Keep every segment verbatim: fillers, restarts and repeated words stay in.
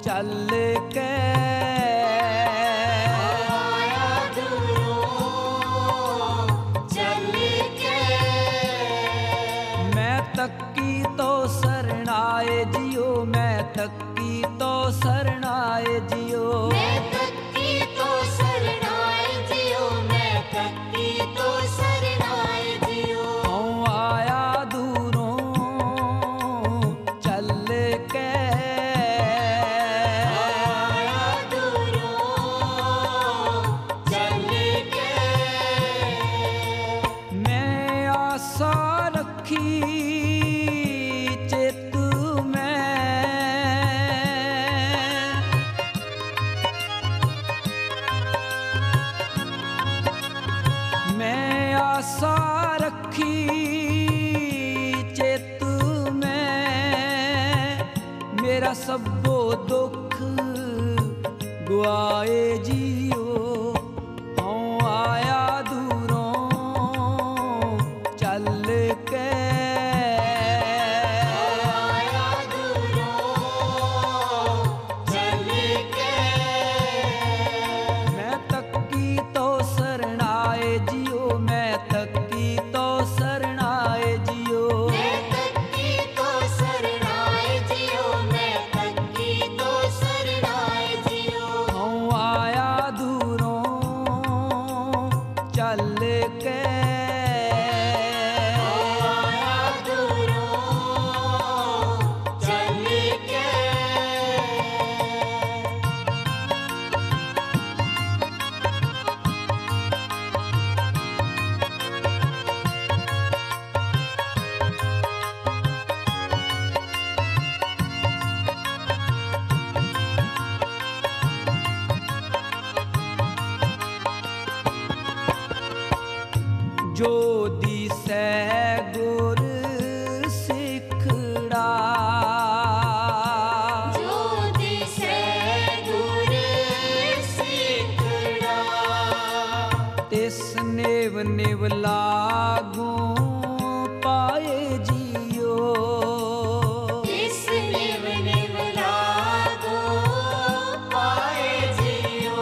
चल के आया दूरों चल के। मैं तक्की तो सरनाए जियो, मैं तक्की तो सरनाए जियो, मैं तक्की तो सरनाए जियो, मैं तक्की तो सरनाए जियो। हूँ आया दूरों चल के आया दूरों चल के। मैं आशा रखी चित में, मैं आशा रखी चित में, मेरा सबो दुख गुआए जियो। हूँ आया दूरों चल के आया दूरों चल के। मैं तक्की तो सरनाए जियो, मैं तक्की तो सरनाए जियो, मैं तक्की तो सरनाए जियो, मैं तक्की तो सरनाए जियो। हूँ आया दूरों चल के आया दूरों चल के। जो दिसै गुर सिखड़ा, जो दिसै गुर सिखड़ा, तिस नेव नेव लागू पाए जियो। इस निव निव लागो पाए जियो।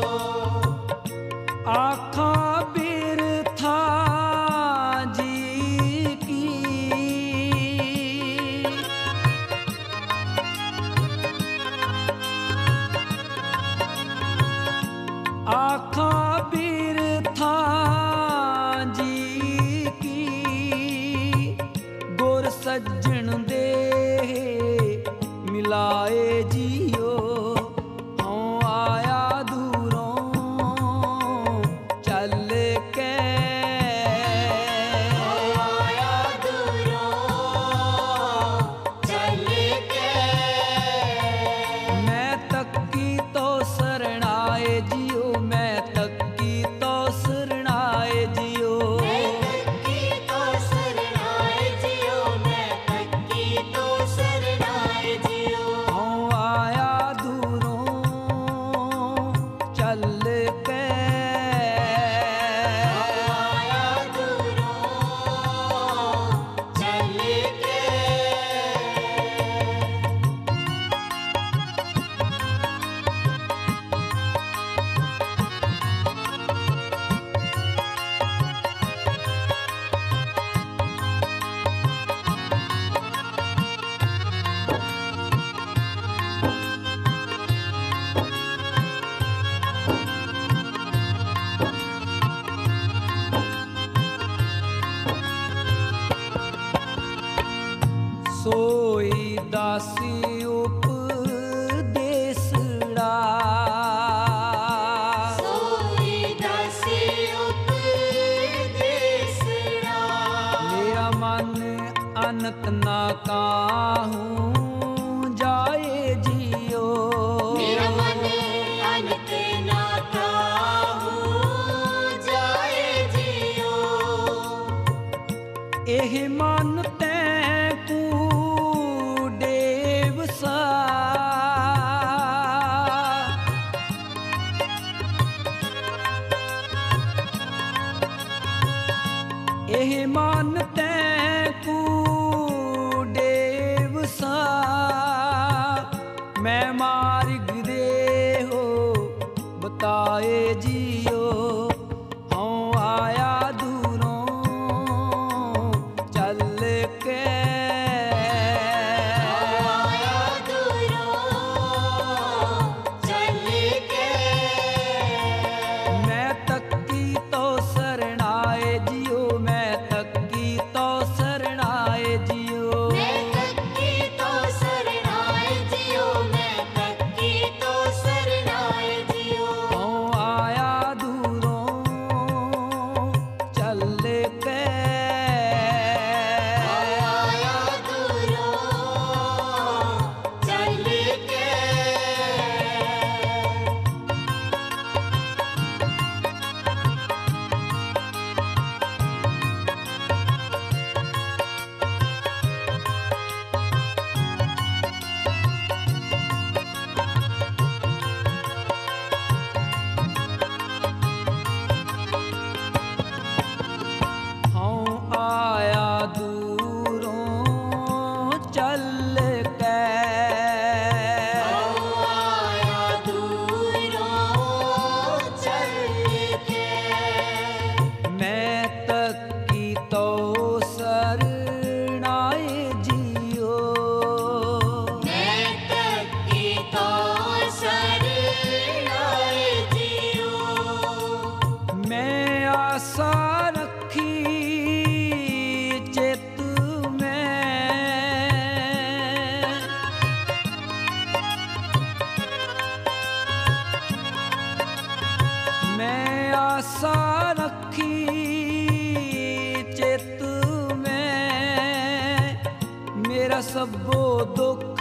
आखा बिरथा जी की, आखा बिरथा जी की, गुर सज्जन दे मिलाए जियो। हूँ आया दूरों चल के आया दूरों चल के। मैं तक्की तो सरनाए जियो, मैं तक्की तो सरनाए जियो, मैं तक्की तो सरनाए जियो, मैं तक्की तो सरनाए जियो। हूँ आया दूरों चल के आया दूरों चल के। सोई दासी उपदेसड़ा, सोई दासी उपदेसड़ा, मेरा मन अनंत ना काहूँ जाए जियो। मेरा मन अनंत ना काहूँ जाए जियो। एह मन तैं कूडे आए जियो हूँ आया दूरों चल के आया दूरों चल के मैं तक्की तो शरणाए जियो मैं तक्की तो शरणाए जियो मैं तक्की तो शरणाए जियो मैं तक्की तो शरणाए जियो हूँ आया दूरों चल के आया दूरों चल के हूँ आया दूरों चल के आया दूरों चल के मैं तक्की तो शरणाए जियो मैं तक्की तो शरणाए जियो मैं आशा रखी चित में मैं आशा रखी चित में मेरा सबो दुख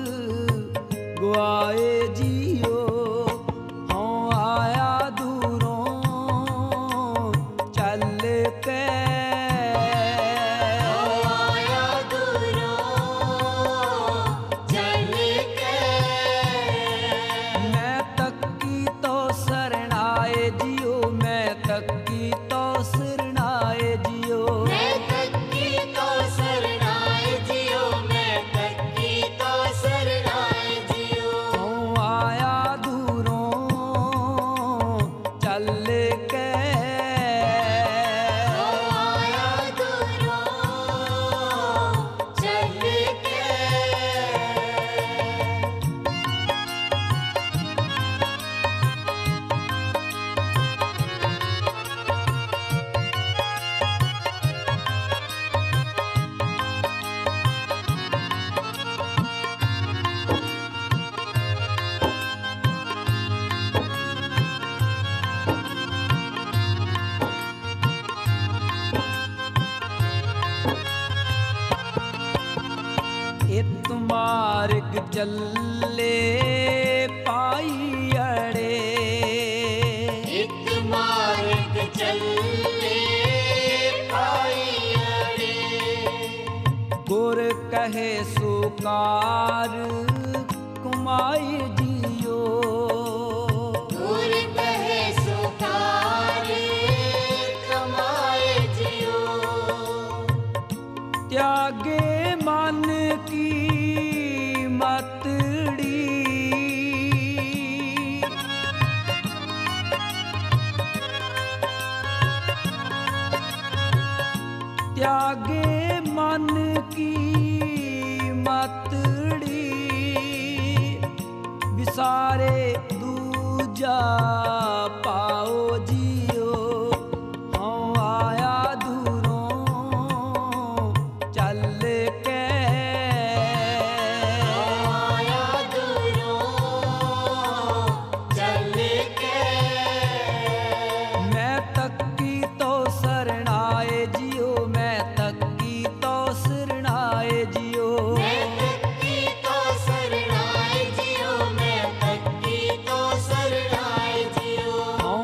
गुआए जियो हूँ आया दूरों चल के आया दूरों चल के मैं तक्की तो शरणाए जियो मैं तक्की तो शरणाए जियो मैं तक्की तो शरणाए जियो मैं तक्की तो शरणाए जियो हूँ आया दूरों चल के आया दूरों चल के इत मार्ग चले पाई अड़े इत मार्ग चले पाई अड़े गुर कहे सुकार कुमाई जियो दूर कहे सुकार कमाए जियो त्यागे मन की मतड़ी त्यागे मन की मतड़ी विसारे दूजा पाओ जियो हूँ आया दूरों चल के आया दूरों चल के मैं तक्की तो शरणाए जियो मैं तक्की तो शरणाए जियो मैं तक्की तो शरणाए जियो मैं तक्की तो शरणाए जियो हूँ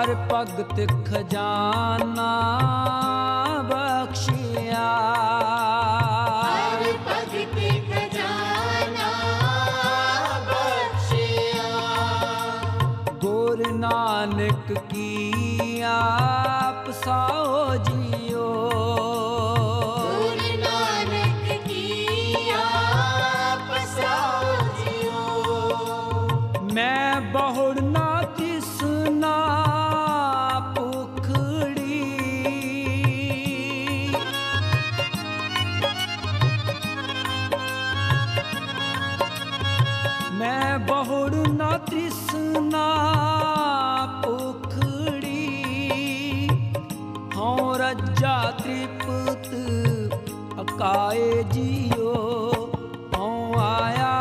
ਹਰ ਭਗਤ ਖਜ਼ਾਨਾ ਬਖਸ਼ਿਆ। ਹਰ ਭਗਤ ਖਜ਼ਾਨਾ ਬਖਸ਼ਿਆ। ਗੁਰ ਨਾਨਕ ਕੀ ਆਪ ਸਾਓ ਜੀਓ। ਗੁਰ ਨਾਨਕ ਕੀ ਆਪ ਸਾਓ ਜੀਓ। ਮੈਂ ਬਹੁੜ ਨਾ ਤਿਸਨਾ ਭੁਖੜੀ। ਮੈਂ ਬਹੁੜ ਨਾ ਤ੍ਰਿਸ਼ਨਾ ਭੁਖੜੀ। ਹਉ ਰੱਜਾ ਤ੍ਰਿਪਤ ਅਕਾਏ ਜੀਓ। ਹਉ ਆਇਆ